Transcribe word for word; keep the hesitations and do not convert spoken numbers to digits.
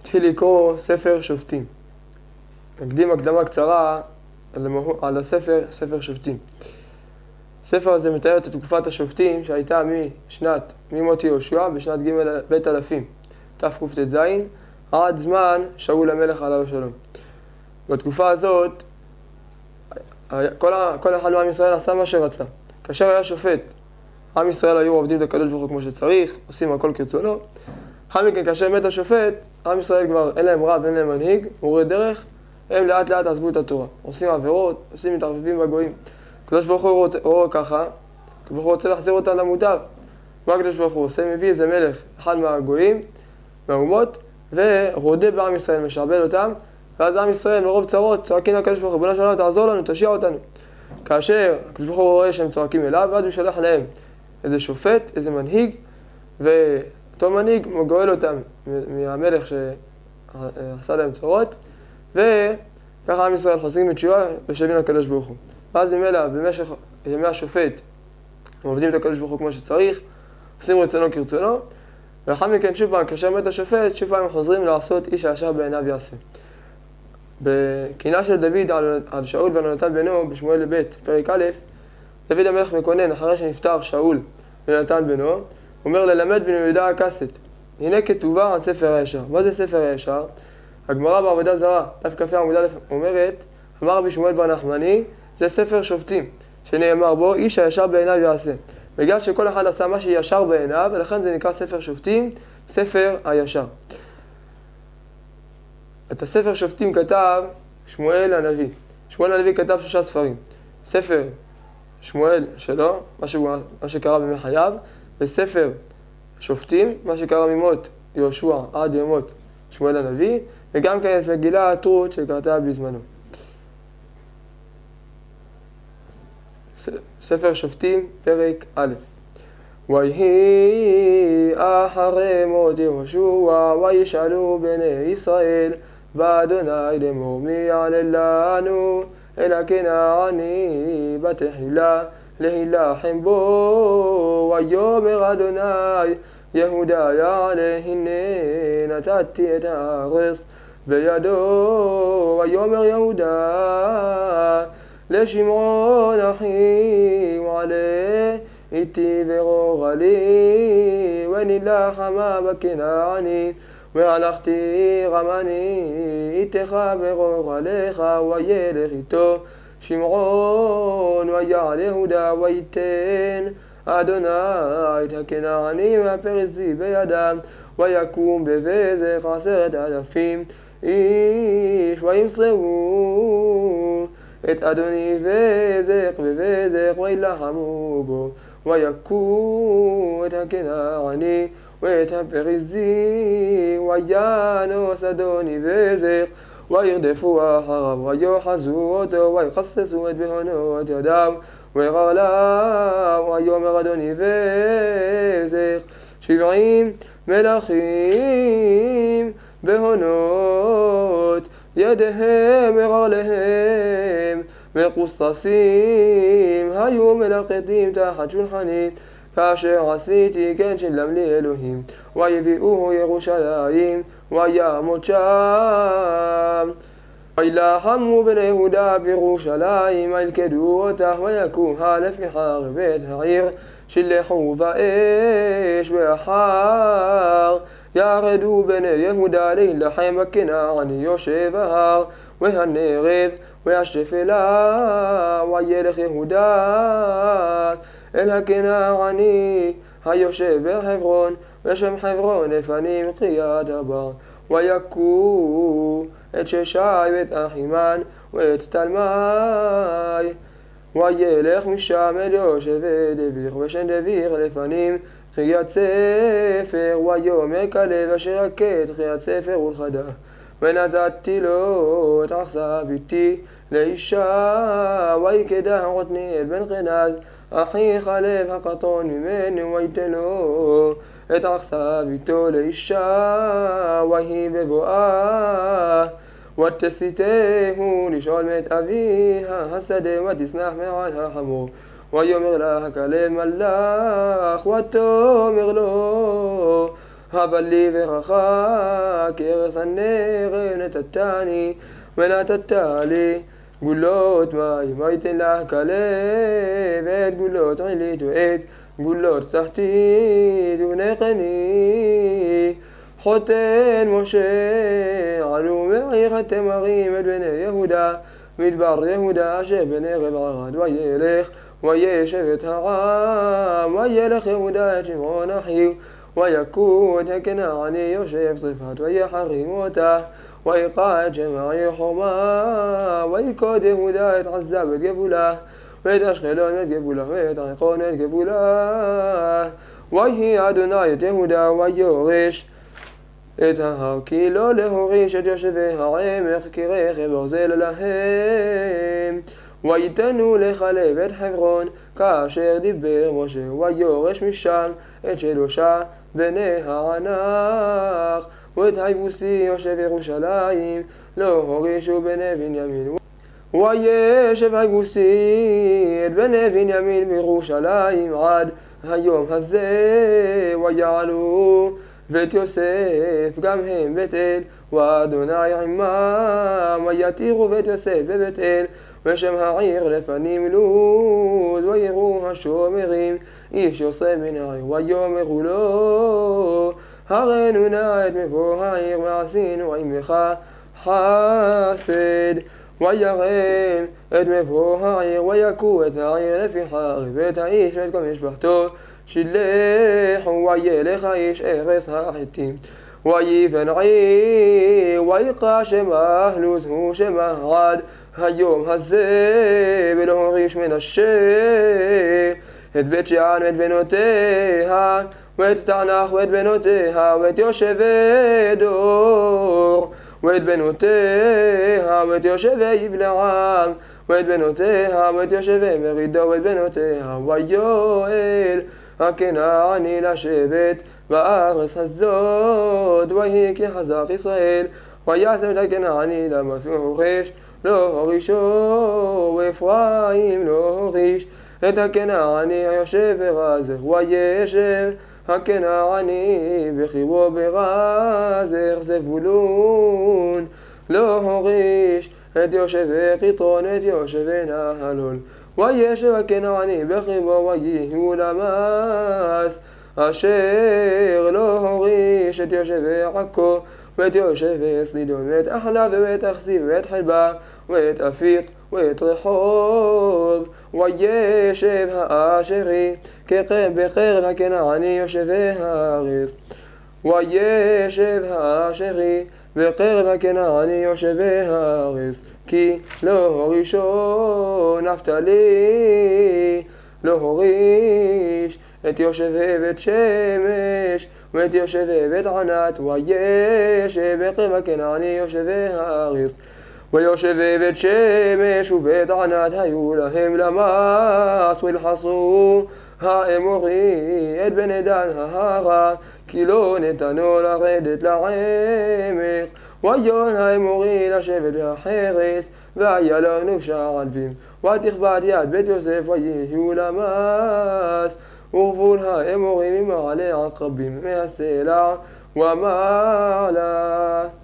התחיל לקרוא ספר שופטים. נקדים הקדמה קצרה על הספר, ספר שופטים. הספר הזה מתאר את תקופת השופטים שהייתה משנת, ממות יהושע בשנת ג' בית אלפים, תקט"ז, עד זמן שאול המלך עליו השלום. בתקופה הזאת, כל, כל אחד מעם ישראל עשה מה שרצה. כאשר היה שופט, עם ישראל היו עובדים את הקדוש ברוך הוא כמו שצריך, עושים הכל כרצונו. אחר מכן, כאשר מת השופט, עם ישראל כבר אין להם רב, אין להם מנהיג, מורה דרך, הם לאט לאט עזבו את התורה. עושים עבירות, עושים מתערבבים בגויים. הקדוש ברוך הוא רואה ככה, הקדוש ברוך הוא רוצה להחזיר אותם למוטב. מה הקדוש ברוך הוא עושה? מביא איזה מלך, אחד מהגויים, מהאומות, ורודה בעם ישראל, משעבד אותם, ואז עם ישראל מרוב צרות צועקים לקדוש ברוך הוא, ריבונו של עולם, תעזור לנו, תושיע אותנו. כאשר הקדוש ברוך הוא רואה שהם צועקים אליו, ואז הוא שלח להם איזה שופט, איזה מנהיג, ואותו מנהיג גואל אותם מהמלך שעשה להם צרות, וככה עם ישראל חוזרים בתשובה ושבים לקדוש ברוך הוא. ואז ממילא במשך ימי השופט הם עובדים את הקדוש ברוך הוא כמו שצריך, עושים רצונו כרצונו, ולאחר מכן שוב פעם, כאשר מת השופט, שוב פעם הם חוזרים לעשות איש הישר בעיניו יעשה. בקינה של דוד על, על שאול ועל יונתן בנו בשמואל ב' פרק א', דוד המלך מקונן אחרי שנפטר שאול ויונתן בנו, הוא אומר ללמד בן יהודה הכסת, הנה כתובה על ספר הישר. מה זה ספר הישר? הגמרא בעבודה זרה, דף כ"ה עמוד א' אומרת, אמר רבי שמואל בר נחמני, זה ספר שופטים, שנאמר בו איש הישר בעיניו יעשה. בגלל שכל אחד עשה מה שישר בעיניו, ולכן זה נקרא ספר שופטים, ספר הישר. את הספר שופטים כתב שמואל הנביא. שמואל הנביא כתב שלושה ספרים. ספר שמואל שלו, מה, שהוא, מה שקרה בימי חייו, וספר שופטים, מה שקרה ממות יהושע עד ימות שמואל הנביא, וגם כן את מגילת רות שקראתה בזמנו. ספר שופטים, פרק א'. ויהי אחרי מות יהושע, וישאלו בני ישראל, באדוני לאמור מי יעלה לנו אל הכנעני בתחילה להילחם בו. ויאמר אדוני יהודה יעלה, הנה נתתי את הארץ בידו. ויאמר יהודה לשמעון אחי ועלה איתי ורוגלי ונילחמה בכנעני והלכתי רמני איתך ורוגליך וילך איתו שמעון ויעל יהודה ויתן אדוני את הכנעני והפריזי בידם ויקום בבזק עשרת אלפים איש וימסרו את אדוני בזק ובזק וילחמו בו ויכו את הכנעני ואת הפריזי וינוס אדוני בזק וירדפו אחריו ויוחזו אותו ויחססו את בהונות ידיו ורעליו. ויאמר אדוני בזק שבעים מלכים בהונות ידיהם ורעליהם מקוססים היו מלקטים תחת שולחני כאשר עשיתי כן שלם לי אלוהים ויביאוהו ירושלים וימות שם. וילחמו בני יהודה בירושלים וילכדו אותה ויקומה לפי בית העיר שלחו באש ואחר ירדו בני יהודה להילחם בכנעני יושב ההר והנרב והשפלה וילך יהודה אל הכנעני היושב בחברון ושם חברון לפנים קריית ארבע ויכו את ששי ואת אחימן ואת תלמי וילך משם אל יושב דביר ושם דביר לפנים קריית ספר ויאמר כלב אשר יכה את קריית ספר ולכדה ונתתי לו את עכסיו איתי לאישה ויקדח עתניאל בן כנז אחי כלב הקטון ממנו ויתן לו את עכסיו איתו לאישה ויהי בבואה ותסיתהו לשאול מת אביה השדה ותשנח מעל החמור ויאמר לה הכלב מלך ותאמר לו אבל לי ברכה, כערש הנר נתתני ונתת לי. גולות מים הייתן לך כלה, ואת גולות עילית ואת גולות תחתית ונכני. חותן משה עלו מעיר התמרים את בני יהודה, מדבר יהודה שבני ערב ערד, וילך וישב את העם, וילך יהודה את שמעון אחיו, ויקוד הכנעני יושב צפת ויחרים אותה, ויقע את שם העיר חורמה, ויקוד יהודה את עזה ואת גבולה, ואת אשקלון ואת גבולה, ואת עכרון ואת גבולה. ויהי אדוני את יהודה ויורש את ההר, כי לא להוריש את יושבי העמק, כי רכב ברזל להם. ויתנו לחלב את חברון, כאשר דיבר משה, ויורש משם את שלושה בני הענך. ואת היבוסי יושב ירושלים, לא הורישו בני בנימין. וישב היבוסי את בני בנימין בירושלים עד היום הזה, ויעלו ואת יוסף גם הם בית אל, ואדוני עמם, ויתירו בית יוסף בבית אל, ושם העיר לפנים לוז. ויראו השומרים איש יוסף בן העיר, ויאמרו לו, הראינו נא את מבוא העיר, ועשינו עמך חסד. וירם את מבוא העיר, ויכו את העיר לפי חרב, ואת האיש ואת כל משפחתו שילחו. וילך האיש ארץ החיתים, ויבן עיר, ויקרא שמה לוז הוא שמה עד היום הזה, ולא הוריש מנשה את בית שאן ואת בנותיה, ואת תענך ואת בנותיה, ואת יושבי דור ואת בנותיה, ואת יושבי יבלעם, ואת בנותיה, ואת יושבי מרידו, ואת בנותיה. ויואל הכנעני לשבת בארץ הזאת, ויהי כי חזק ישראל, וישם את הכנעני למסו הורש, לא הורישו, ואפרים לא הוריש את הכנעני היושב ברזך. וישב הכנעני בחיבו ברזך, זבולון לא הוריש את יושבי חיטרון, את יושבי נהלול. וישב הכנעני בחיבו, ויהיו למס, אשר לא הוריש את יושבי עכו, ואת יושבי סידון, ואת אחלה, ואת אכסיב, ואת חלבה, ואת אפיק, ואת רחוב. וישב האשרי בקרב הכנעני יושבי הארץ. וישב האשרי בקרב הכנעני יושבי הארץ, כי לא הורישו. נפתלי לא הוריש את יושבי בית שמש, ואת יושבי בית ענת. וישב בקרב הכנעני יושבי הארץ, ויושבי בית שמש ובית ענת היו להם למס. וילחסו האמורי את בני דן ההרה, כי לא נתנו לרדת לעמק. ויון האמורי לשבת בחרס, והיה לו נפשע ענבים. ותכבד יד בית יוסף ויהיו למס. וגבול האמורי ממעלה עקרבים, מהסלע ומעלה.